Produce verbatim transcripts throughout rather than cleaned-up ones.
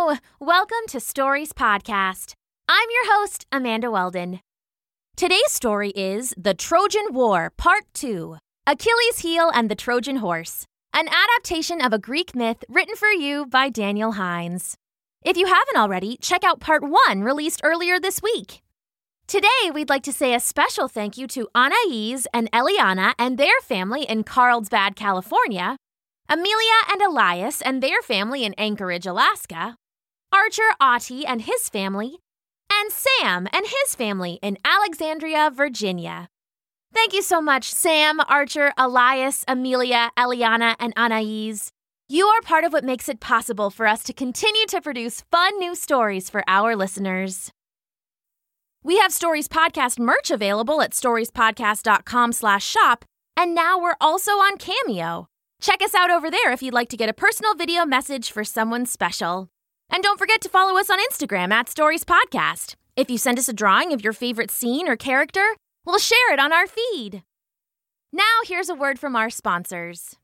Hello! Welcome to Stories Podcast. I'm your host, Amanda Weldon. Today's story is The Trojan War, Part two, Achilles' Heel and the Trojan Horse, an adaptation of a Greek myth written for you by Daniel Hines. If you haven't already, check out Part one, released earlier this week. Today, we'd like to say a special thank you to Anais and Eliana and their family in Carlsbad, California, Amelia and Elias and their family in Anchorage, Alaska, Archer Otti and his family, and Sam and his family in Alexandria, Virginia. Thank you so much, Sam, Archer, Elias, Amelia, Eliana, and Anais. You are part of what makes it possible for us to continue to produce fun new stories for our listeners. We have Stories Podcast merch available at storiespodcast.com slash shop, and now we're also on Cameo. Check us out over there if you'd like to get a personal video message for someone special. And don't forget to follow us on Instagram at Stories Podcast. If you send us a drawing of your favorite scene or character, we'll share it on our feed. Now here's a word from our sponsors.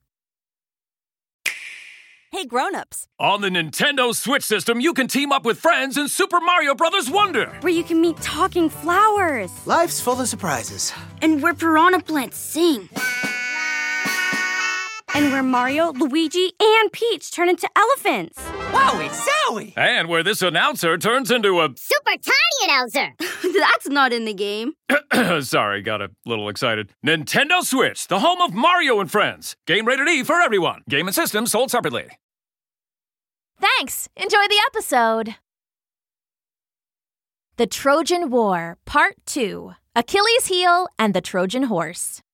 Hey grown-ups. On the Nintendo Switch system, you can team up with friends in Super Mario Bros. Wonder. Where you can meet talking flowers. Life's full of surprises. And where piranha plants sing. And where Mario, Luigi, and Peach turn into elephants. Wowie zowie! And where this announcer turns into a... super tiny announcer! That's not in the game. Sorry, got a little excited. Nintendo Switch, the home of Mario and Friends. Game rated E for everyone. Game and system sold separately. Thanks. Enjoy the episode. The Trojan War, Part two, Achilles' Heel and the Trojan Horse.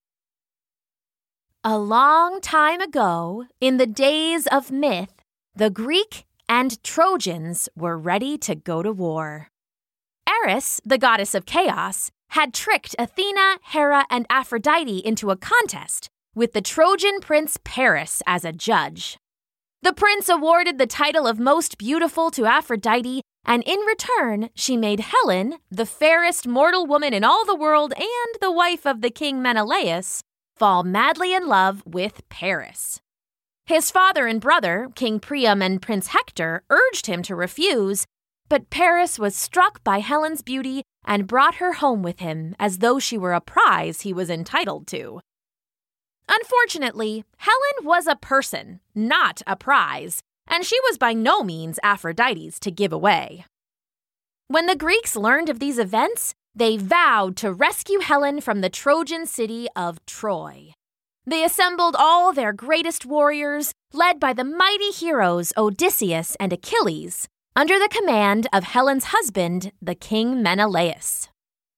A long time ago, in the days of myth, the Greek and Trojans were ready to go to war. Eris, the goddess of chaos, had tricked Athena, Hera, and Aphrodite into a contest, with the Trojan prince Paris as a judge. The prince awarded the title of most beautiful to Aphrodite, and in return, she made Helen, the fairest mortal woman in all the world and the wife of the king Menelaus, fall madly in love with Paris. His father and brother, King Priam and Prince Hector, urged him to refuse, but Paris was struck by Helen's beauty and brought her home with him as though she were a prize he was entitled to. Unfortunately, Helen was a person, not a prize, and she was by no means Aphrodite's to give away. When the Greeks learned of these events, they vowed to rescue Helen from the Trojan city of Troy. They assembled all their greatest warriors, led by the mighty heroes Odysseus and Achilles, under the command of Helen's husband, the king Menelaus.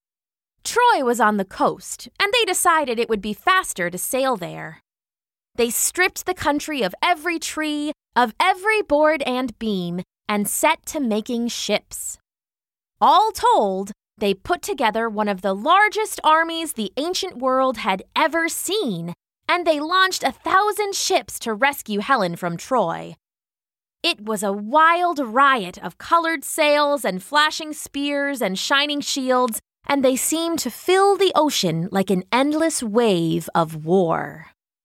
Troy was on the coast, and they decided it would be faster to sail there. They stripped the country of every tree, of every board and beam, and set to making ships. All told, they put together one of the largest armies the ancient world had ever seen, and they launched a thousand ships to rescue Helen from Troy. It was a wild riot of colored sails and flashing spears and shining shields, and they seemed to fill the ocean like an endless wave of war.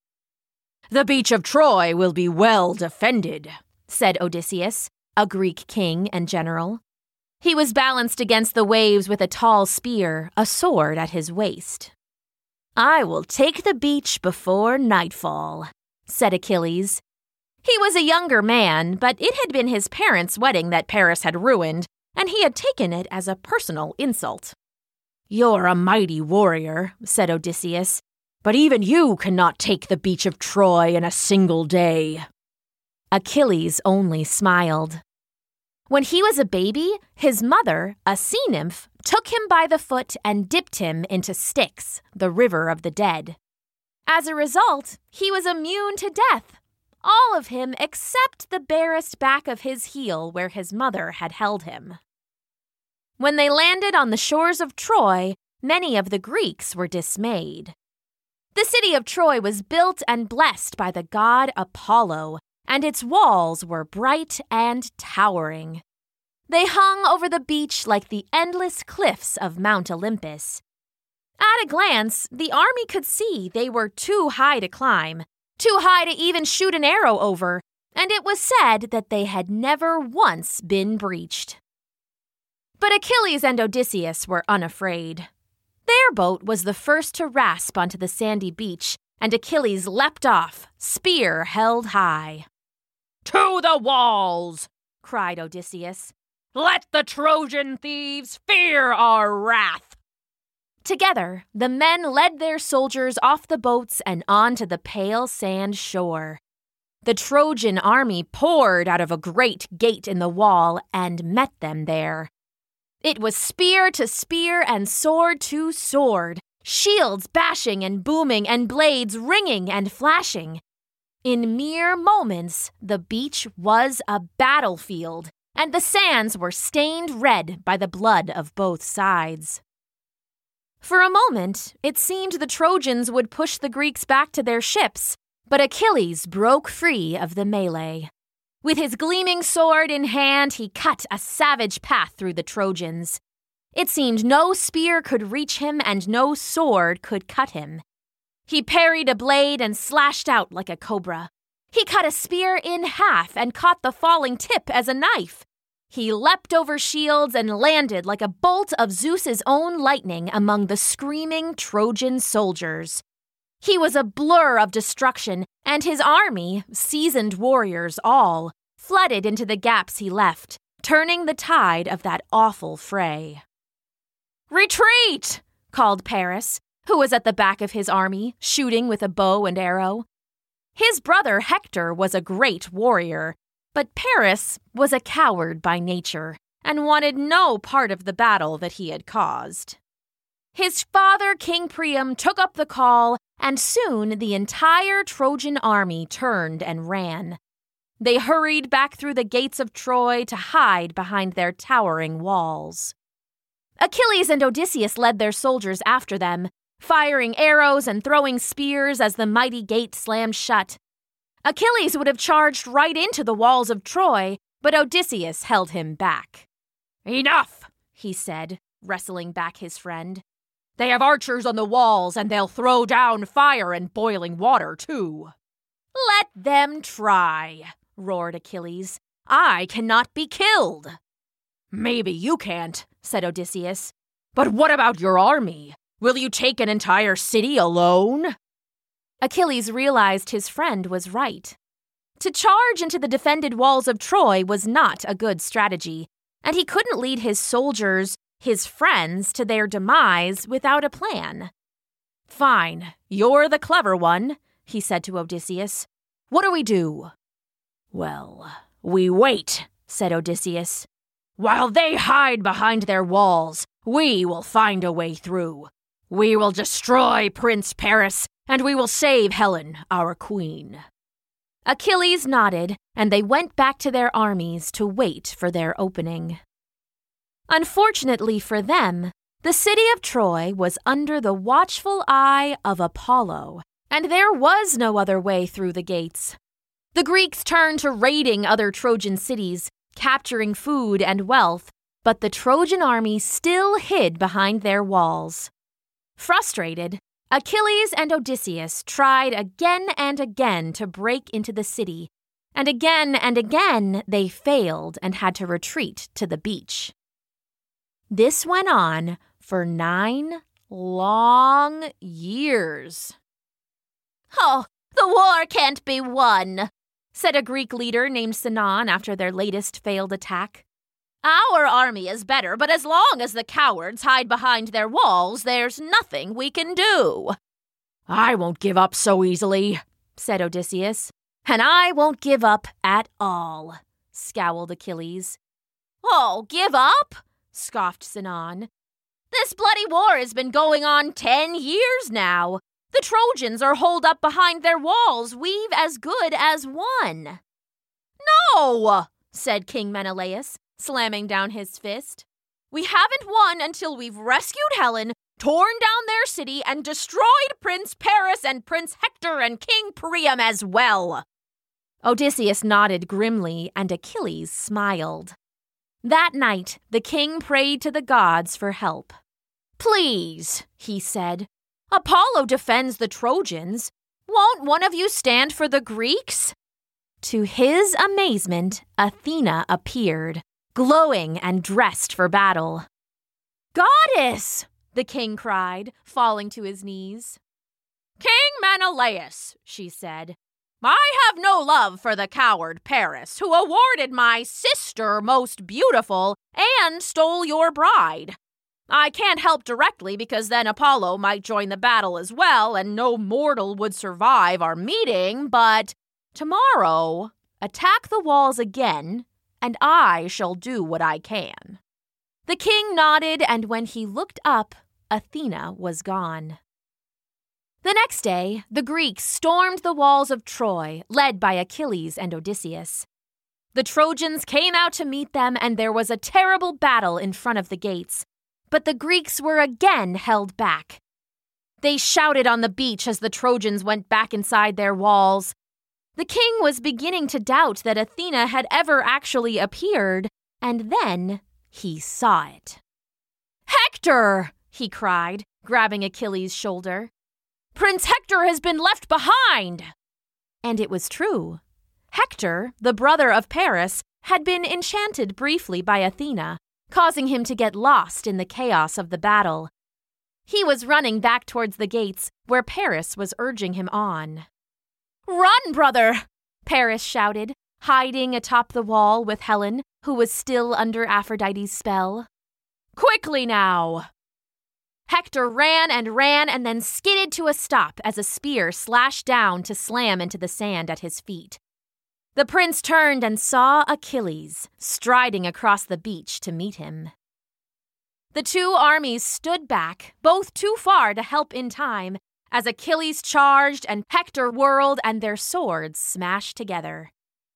"The beach of Troy will be well defended," said Odysseus, a Greek king and general. He was balanced against the waves with a tall spear, a sword at his waist. "I will take the beach before nightfall," said Achilles. He was a younger man, but it had been his parents' wedding that Paris had ruined, and he had taken it as a personal insult. "You're a mighty warrior," said Odysseus, "but even you cannot take the beach of Troy in a single day." Achilles only smiled. When he was a baby, his mother, a sea nymph, took him by the foot and dipped him into Styx, the river of the dead. As a result, he was immune to death, all of him except the barest back of his heel where his mother had held him. When they landed on the shores of Troy, many of the Greeks were dismayed. The city of Troy was built and blessed by the god Apollo, and its walls were bright and towering. They hung over the beach like the endless cliffs of Mount Olympus. At a glance, the army could see they were too high to climb, too high to even shoot an arrow over, and it was said that they had never once been breached. But Achilles and Odysseus were unafraid. Their boat was the first to rasp onto the sandy beach, and Achilles leapt off, spear held high. "To the walls!" cried Odysseus. "Let the Trojan thieves fear our wrath!" Together, the men led their soldiers off the boats and onto the pale sand shore. The Trojan army poured out of a great gate in the wall and met them there. It was spear to spear and sword to sword, shields bashing and booming and blades ringing and flashing. In mere moments, the beach was a battlefield, and the sands were stained red by the blood of both sides. For a moment, it seemed the Trojans would push the Greeks back to their ships, but Achilles broke free of the melee. With his gleaming sword in hand, he cut a savage path through the Trojans. It seemed no spear could reach him and no sword could cut him. He parried a blade and slashed out like a cobra. He cut a spear in half and caught the falling tip as a knife. He leapt over shields and landed like a bolt of Zeus's own lightning among the screaming Trojan soldiers. He was a blur of destruction, and his army, seasoned warriors all, flooded into the gaps he left, turning the tide of that awful fray. "Retreat!" called Paris, who was at the back of his army, shooting with a bow and arrow. His brother Hector was a great warrior, but Paris was a coward by nature and wanted no part of the battle that he had caused. His father, King Priam, took up the call, and soon the entire Trojan army turned and ran. They hurried back through the gates of Troy to hide behind their towering walls. Achilles and Odysseus led their soldiers after them, firing arrows and throwing spears as the mighty gate slammed shut. Achilles would have charged right into the walls of Troy, but Odysseus held him back. "Enough," he said, wrestling back his friend. "They have archers on the walls, and they'll throw down fire and boiling water, too." "Let them try," roared Achilles. "I cannot be killed." "Maybe you can't," said Odysseus. "But what about your army? Will you take an entire city alone?" Achilles realized his friend was right. To charge into the defended walls of Troy was not a good strategy, and he couldn't lead his soldiers, his friends, to their demise without a plan. "Fine, you're the clever one," he said to Odysseus. "What do we do?" "Well, we wait," said Odysseus. "While they hide behind their walls, we will find a way through. We will destroy Prince Paris, and we will save Helen, our queen." Achilles nodded, and they went back to their armies to wait for their opening. Unfortunately for them, the city of Troy was under the watchful eye of Apollo, and there was no other way through the gates. The Greeks turned to raiding other Trojan cities, capturing food and wealth, but the Trojan army still hid behind their walls. Frustrated, Achilles and Odysseus tried again and again to break into the city, and again and again they failed and had to retreat to the beach. This went on for nine long years. "Oh, the war can't be won," said a Greek leader named Sinon after their latest failed attack. "Our army is better, but as long as the cowards hide behind their walls, there's nothing we can do." "I won't give up so easily," said Odysseus. "And I won't give up at all," scowled Achilles. "Oh, give up?" scoffed Sinon. "This bloody war has been going on ten years now. The Trojans are holed up behind their walls. We've as good as won." "No," said King Menelaus, slamming down his fist. "We haven't won until we've rescued Helen, torn down their city, and destroyed Prince Paris and Prince Hector and King Priam as well." Odysseus nodded grimly, and Achilles smiled. That night, the king prayed to the gods for help. "Please," he said, "Apollo defends the Trojans. Won't one of you stand for the Greeks?" To his amazement, Athena appeared, glowing and dressed for battle. "Goddess!" the king cried, falling to his knees. "King Menelaus," she said, "I have no love for the coward Paris, who awarded my sister most beautiful and stole your bride. I can't help directly because then Apollo might join the battle as well and no mortal would survive our meeting, but tomorrow, attack the walls again, and I shall do what I can." The king nodded, and when he looked up, Athena was gone. The next day, the Greeks stormed the walls of Troy, led by Achilles and Odysseus. The Trojans came out to meet them, and there was a terrible battle in front of the gates. But the Greeks were again held back. They shouted on the beach as the Trojans went back inside their walls. The king was beginning to doubt that Athena had ever actually appeared, and then he saw it. "Hector!" he cried, grabbing Achilles' shoulder. "Prince Hector has been left behind!" And it was true. Hector, the brother of Paris, had been enchanted briefly by Athena, causing him to get lost in the chaos of the battle. He was running back towards the gates, where Paris was urging him on. "Run, brother!" Paris shouted, hiding atop the wall with Helen, who was still under Aphrodite's spell. "Quickly now!" Hector ran and ran and then skidded to a stop as a spear slashed down to slam into the sand at his feet. The prince turned and saw Achilles striding across the beach to meet him. The two armies stood back, both too far to help in time, as Achilles charged and Hector whirled and their swords smashed together.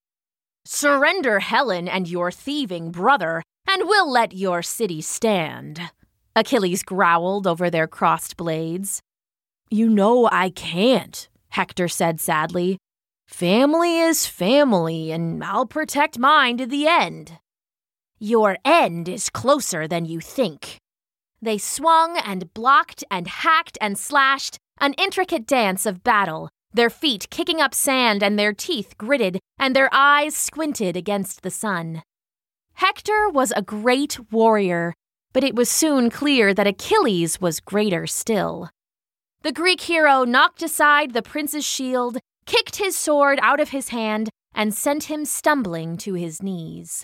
"Surrender Helen and your thieving brother, and we'll let your city stand," Achilles growled over their crossed blades. "You know I can't," Hector said sadly. "Family is family, and I'll protect mine to the end." "Your end is closer than you think." They swung and blocked and hacked and slashed, an intricate dance of battle, their feet kicking up sand and their teeth gritted and their eyes squinted against the sun. Hector was a great warrior, but it was soon clear that Achilles was greater still. The Greek hero knocked aside the prince's shield, kicked his sword out of his hand, and sent him stumbling to his knees.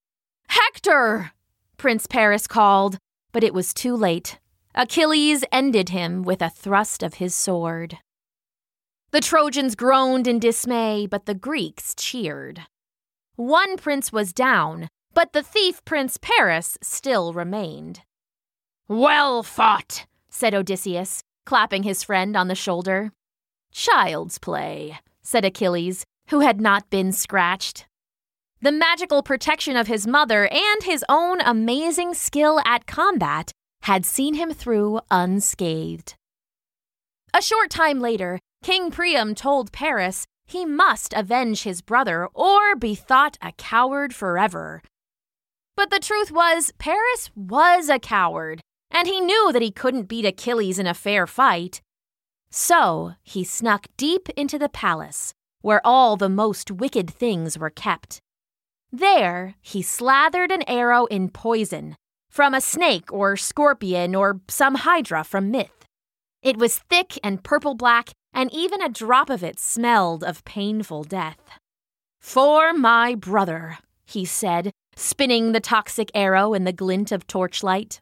"Hector!" Prince Paris called, but it was too late. Achilles ended him with a thrust of his sword. The Trojans groaned in dismay, but the Greeks cheered. One prince was down, but the thief Prince Paris still remained. "Well fought," said Odysseus, clapping his friend on the shoulder. "Child's play," said Achilles, who had not been scratched. The magical protection of his mother and his own amazing skill at combat had seen him through unscathed. A short time later, King Priam told Paris he must avenge his brother or be thought a coward forever. But the truth was, Paris was a coward, and he knew that he couldn't beat Achilles in a fair fight. So he snuck deep into the palace, where all the most wicked things were kept. There he slathered an arrow in poison, from a snake or scorpion or some hydra from myth. It was thick and purple-black, and even a drop of it smelled of painful death. "For my brother," he said, spinning the toxic arrow in the glint of torchlight.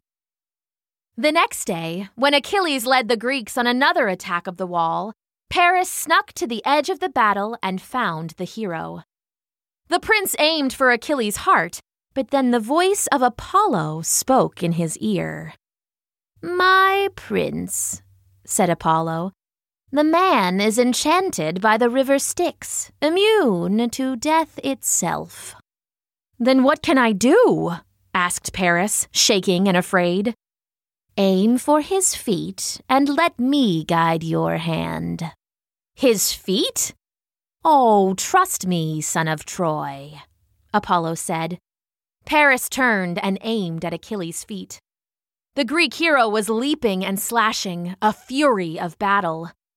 The next day, when Achilles led the Greeks on another attack of the wall, Paris snuck to the edge of the battle and found the hero. The prince aimed for Achilles' heart, but then the voice of Apollo spoke in his ear. "My prince," said Apollo, "the man is enchanted by the river Styx, immune to death itself." "Then what can I do?" asked Paris, shaking and afraid. "Aim for his feet and let me guide your hand." "His feet?" "Oh, trust me, son of Troy," Apollo said. Paris turned and aimed at Achilles' feet. The Greek hero was leaping and slashing, a fury of battle.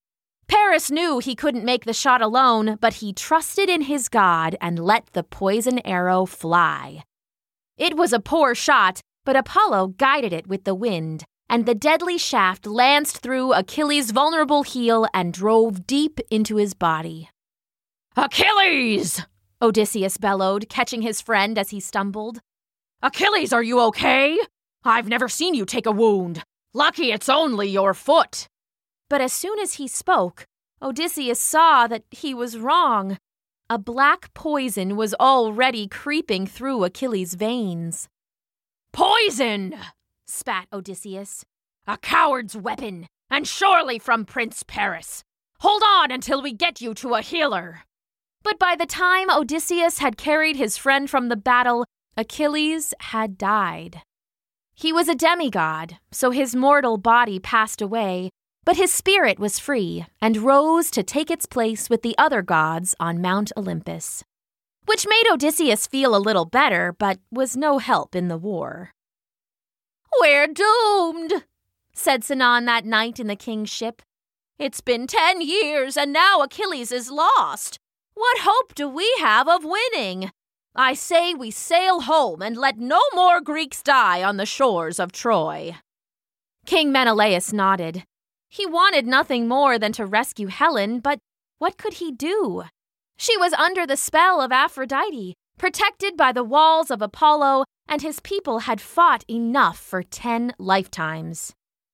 Paris knew he couldn't make the shot alone, but he trusted in his god and let the poison arrow fly. It was a poor shot, but Apollo guided it with the wind, and the deadly shaft lanced through Achilles' vulnerable heel and drove deep into his body. "Achilles!" Odysseus bellowed, catching his friend as he stumbled. "Achilles, are you okay? I've never seen you take a wound. Lucky it's only your foot." But as soon as he spoke, Odysseus saw that he was wrong. A black poison was already creeping through Achilles' veins. "Poison!" spat Odysseus. "A coward's weapon, and surely from Prince Paris. Hold on until we get you to a healer." But by the time Odysseus had carried his friend from the battle, Achilles had died. He was a demigod, so his mortal body passed away, but his spirit was free and rose to take its place with the other gods on Mount Olympus, which made Odysseus feel a little better, but was no help in the war. "We're doomed," said Sinon that night in the king's ship. "It's been ten years, and now Achilles is lost. What hope do we have of winning? I say we sail home and let no more Greeks die on the shores of Troy." King Menelaus nodded. He wanted nothing more than to rescue Helen, but what could he do? She was under the spell of Aphrodite, protected by the walls of Apollo, and his people had fought enough for ten lifetimes.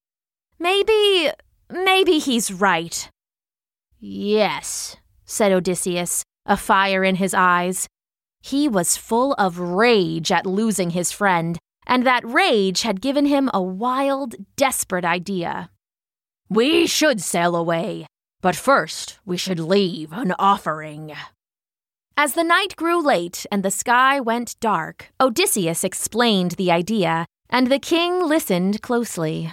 Maybe, maybe he's right. "Yes," said Odysseus, a fire in his eyes. He was full of rage at losing his friend, and that rage had given him a wild, desperate idea. "We should sail away, but first we should leave an offering." As the night grew late and the sky went dark, Odysseus explained the idea, and the king listened closely.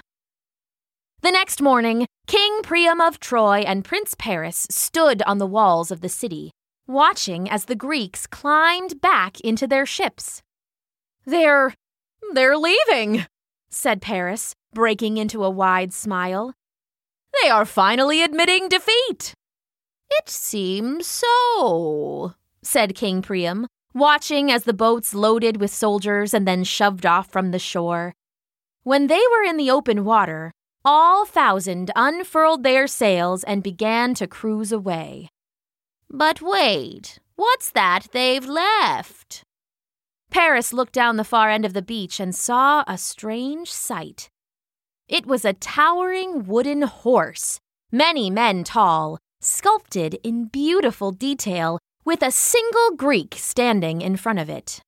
The next morning, King Priam of Troy and Prince Paris stood on the walls of the city, watching as the Greeks climbed back into their ships. They're... they're leaving," said Paris, breaking into a wide smile. "They are finally admitting defeat." "It seems so," said King Priam, watching as the boats loaded with soldiers and then shoved off from the shore. When they were in the open water, all thousand unfurled their sails and began to cruise away. "But wait, what's that they've left?" Paris looked down the far end of the beach and saw a strange sight. It was a towering wooden horse, many men tall, sculpted in beautiful detail, with a single Greek standing in front of it.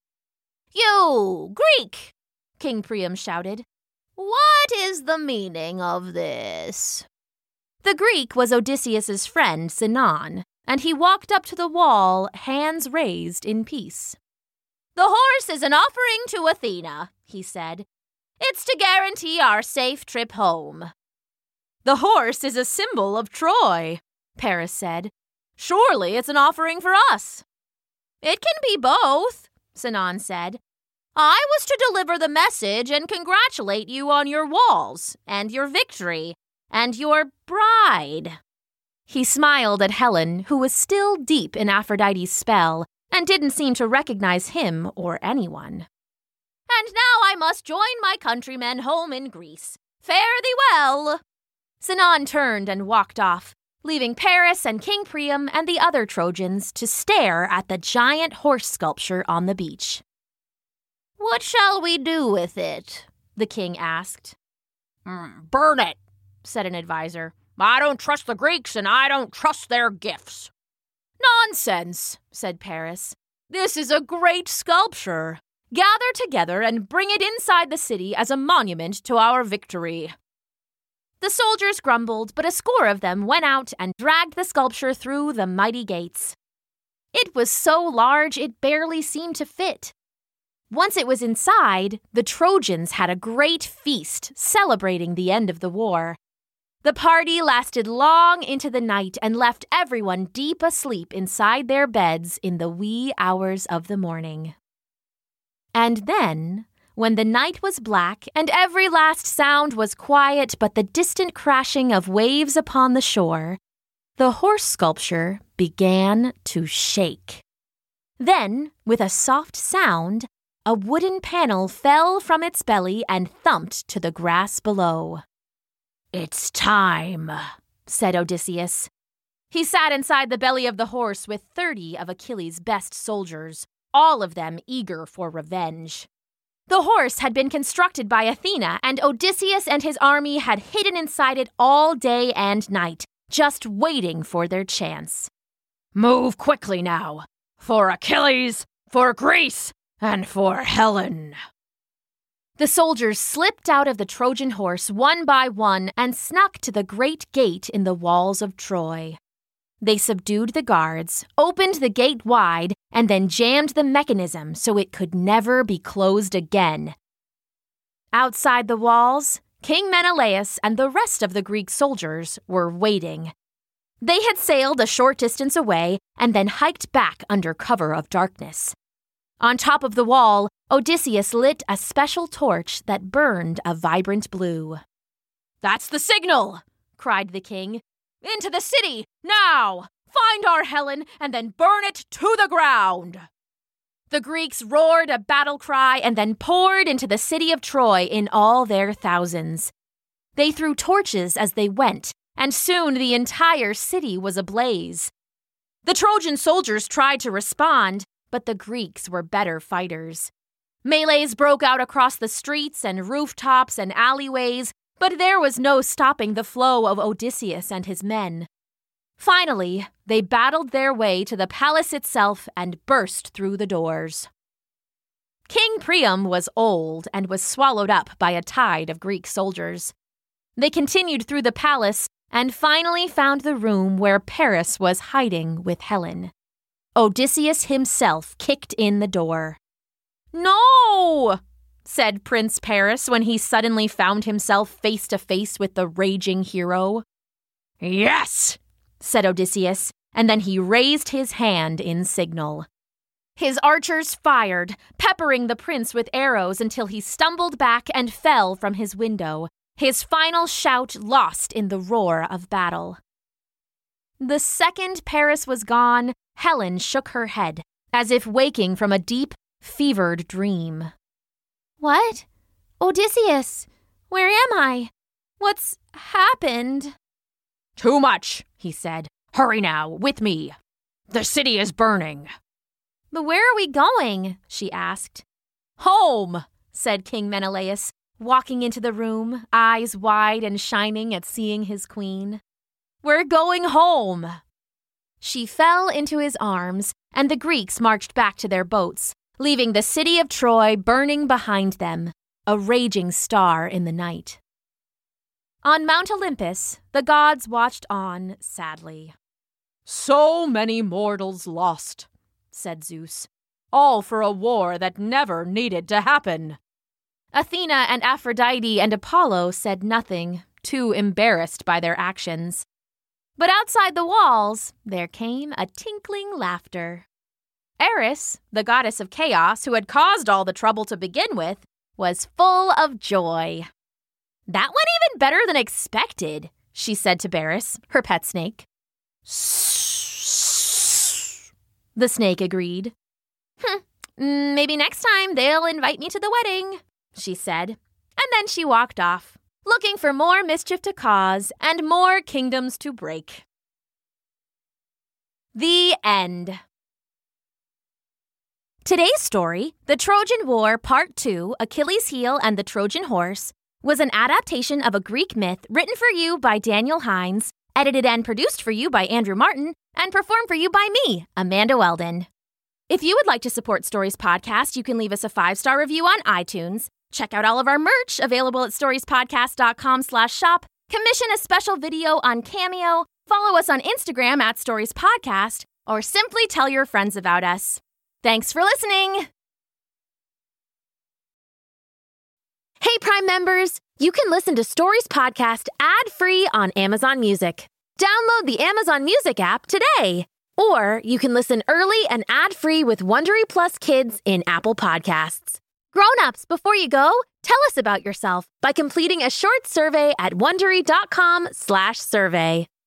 "You, Greek!" King Priam shouted. "What is the meaning of this?" The Greek was Odysseus's friend Sinon, and he walked up to the wall, hands raised in peace. "The horse is an offering to Athena," he said. "It's to guarantee our safe trip home." "The horse is a symbol of Troy," Paris said. "Surely it's an offering for us." "It can be both," Sinon said. "I was to deliver the message and congratulate you on your walls, and your victory, and your bride." He smiled at Helen, who was still deep in Aphrodite's spell, and didn't seem to recognize him or anyone. "And now I must join my countrymen home in Greece. Fare thee well." Sinon turned and walked off, leaving Paris and King Priam and the other Trojans to stare at the giant horse sculpture on the beach. "What shall we do with it?" the king asked. Mm, "Burn it," said an advisor. "I don't trust the Greeks, and I don't trust their gifts." "Nonsense," said Paris. "This is a great sculpture. Gather together and bring it inside the city as a monument to our victory." The soldiers grumbled, but a score of them went out and dragged the sculpture through the mighty gates. It was so large it barely seemed to fit. Once it was inside, the Trojans had a great feast celebrating the end of the war. The party lasted long into the night and left everyone deep asleep inside their beds in the wee hours of the morning. And then, when the night was black and every last sound was quiet but the distant crashing of waves upon the shore, The horse sculpture began to shake. Then, with a soft sound, a wooden panel fell from its belly and thumped to the grass below. "It's time," said Odysseus. He sat inside the belly of the horse with thirty of Achilles' best soldiers, all of them eager for revenge. The horse had been constructed by Athena, and Odysseus and his army had hidden inside it all day and night, just waiting for their chance. "Move quickly now, for Achilles, for Greece, and for Helen." The soldiers slipped out of the Trojan horse one by one and snuck to the great gate in the walls of Troy. They subdued the guards, opened the gate wide, and then jammed the mechanism so it could never be closed again. Outside the walls, King Menelaus and the rest of the Greek soldiers were waiting. They had sailed a short distance away and then hiked back under cover of darkness. On top of the wall, Odysseus lit a special torch that burned a vibrant blue. "That's the signal!" cried the king. "Into the city, now! Find our Helen, and then burn it to the ground!" The Greeks roared a battle cry and then poured into the city of Troy in all their thousands. They threw torches as they went, and soon the entire city was ablaze. The Trojan soldiers tried to respond, but the Greeks were better fighters. Melees broke out across the streets and rooftops and alleyways, but there was no stopping the flow of Odysseus and his men. Finally, they battled their way to the palace itself and burst through the doors. King Priam was old and was swallowed up by a tide of Greek soldiers. They continued through the palace and finally found the room where Paris was hiding with Helen. Odysseus himself kicked in the door. "No!" said Prince Paris when he suddenly found himself face to face with the raging hero. "Yes!" said Odysseus, and then he raised his hand in signal. His archers fired, peppering the prince with arrows until he stumbled back and fell from his window, his final shout lost in the roar of battle. The second Paris was gone, Helen shook her head, as if waking from a deep, fevered dream. "What? Odysseus, where am I? What's happened?" "Too much," he said. "Hurry now, with me. The city is burning." "But where are we going?" she asked. "Home," said King Menelaus, walking into the room, eyes wide and shining at seeing his queen. "We're going home." She fell into his arms, and the Greeks marched back to their boats, leaving the city of Troy burning behind them, a raging star in the night. On Mount Olympus, the gods watched on sadly. "So many mortals lost," said Zeus, "all for a war that never needed to happen." Athena and Aphrodite and Apollo said nothing, too embarrassed by their actions. But outside the walls, there came a tinkling laughter. Eris, the goddess of chaos who had caused all the trouble to begin with, was full of joy. "That went even better than expected," she said to Beris, her pet snake. The snake agreed. "Hm, maybe next time they'll invite me to the wedding," she said, and then she walked off, looking for more mischief to cause and more kingdoms to break. The end. Today's story, The Trojan War Part two, Achilles' Heel and the Trojan Horse, was an adaptation of a Greek myth written for you by Daniel Hines, edited and produced for you by Andrew Martin, and performed for you by me, Amanda Weldon. If you would like to support Stories Podcast, you can leave us a five-star review on iTunes, check out all of our merch available at storiespodcast.com slash shop, commission a special video on Cameo, follow us on Instagram at Stories Podcast, or simply tell your friends about us. Thanks for listening! Hey, Prime members! You can listen to Stories Podcast ad-free on Amazon Music. Download the Amazon Music app today! Or you can listen early and ad-free with Wondery Plus Kids in Apple Podcasts. Grown-ups, before you go, tell us about yourself by completing a short survey at Wondery.com slash survey.